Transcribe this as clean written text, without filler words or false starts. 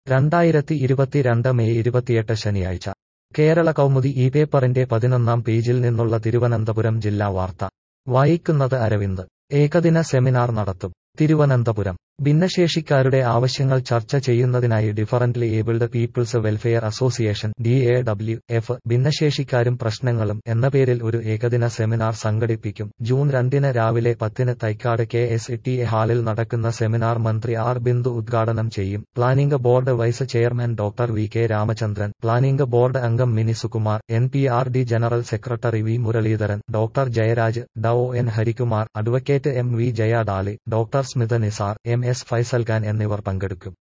2022 May 28 ശനിയാഴ്ച കേരള കൗമുദി ഈ പേപ്പറിന്റെ 11-ാം പേജിൽ നിന്നുള്ള തിരുവനന്തപുരം ജില്ലാ വാർത്ത വായിക്കുന്നത് അരവിന്ദ്. ഏകദിന സെമിനാർ നടത്തും. തിരുവനന്തപുരം ഭിന്നശേഷിക്കാരുടെ ആവശ്യങ്ങൾ ചർച്ച ചെയ്യുന്നതിനായി differently abled people's welfare association DAWF ഭിന്നശേഷിക്കാരും പ്രശ്നങ്ങളും എന്ന പേരിൽ ഒരു ഏകദിന സെമിനാർ സംഘടിപ്പിക്കും. ജൂൺ 2 രാവിലെ 10 തൈക്കാട് KSTA ഹാളിൽ നടക്കുന്ന സെമിനാർ മന്ത്രി ആർ ബിന്ദു ഉദ്ഘാടനം ചെയ്യും. Planning board vice chairman doctor VK Ramachandran, planning board അംഗം Mini Sukumar, NPRD general secretary V Muraleedharan, doctor Jayaraj, DO N Harikumar, advocate MV Jaya Dali, doctor Smitha Nisar, MS Faisal Khan എന്നിവർ പങ്കെടുക്കും.